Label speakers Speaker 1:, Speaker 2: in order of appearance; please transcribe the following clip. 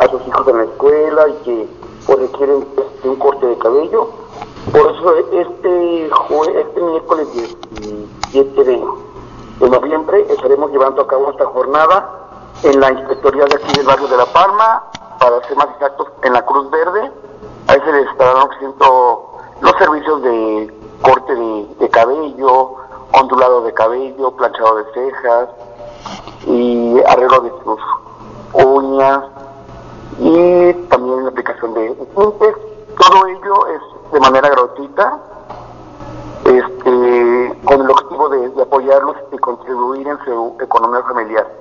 Speaker 1: a sus hijos en la escuela y que pues, requieren un corte de cabello. Por eso este miércoles 17 de noviembre estaremos llevando a cabo esta jornada en la inspectoría de aquí del barrio de La Palma, para ser más exactos en la Cruz Verde. Ahí se les estarán ofreciendo los servicios de corte de cabello, ondulado de cabello, planchado de cejas y arreglo de sus uñas y también la aplicación de tintes. Todo ello es de manera gratuita, con el objetivo de apoyarlos y contribuir en su economía familiar.